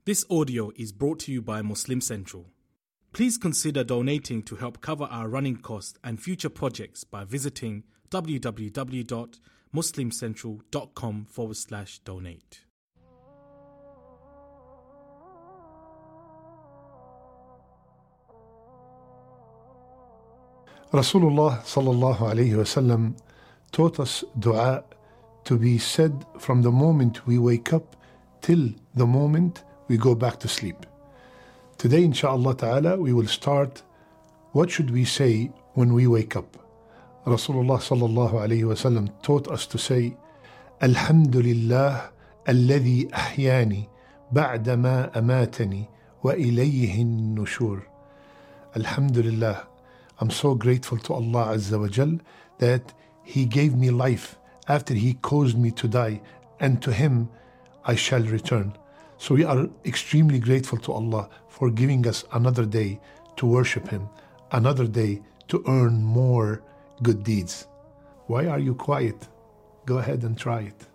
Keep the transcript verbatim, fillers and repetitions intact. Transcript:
This audio is brought to you by Muslim Central. Please consider donating to help cover our running costs and future projects by visiting www.muslimcentral.com forward slash donate. Rasulullah sallallahu alayhi wasallam taught us dua to be said from the moment we wake up till the moment we go back to sleep. Today, inshaAllah ta'ala, we will start what should we say when we wake up. Rasulullah sallallahu alayhi wasallam taught us to say, Alhamdulillah alladhi ahyani ba'dama amatani wa ilayhi nushur. Alhamdulillah, I'm so grateful to Allah Azza wa Jal that He gave me life after He caused me to die, and to Him I shall return. So we are extremely grateful to Allah for giving us another day to worship Him, another day to earn more good deeds. Why are you quiet? Go ahead and try it.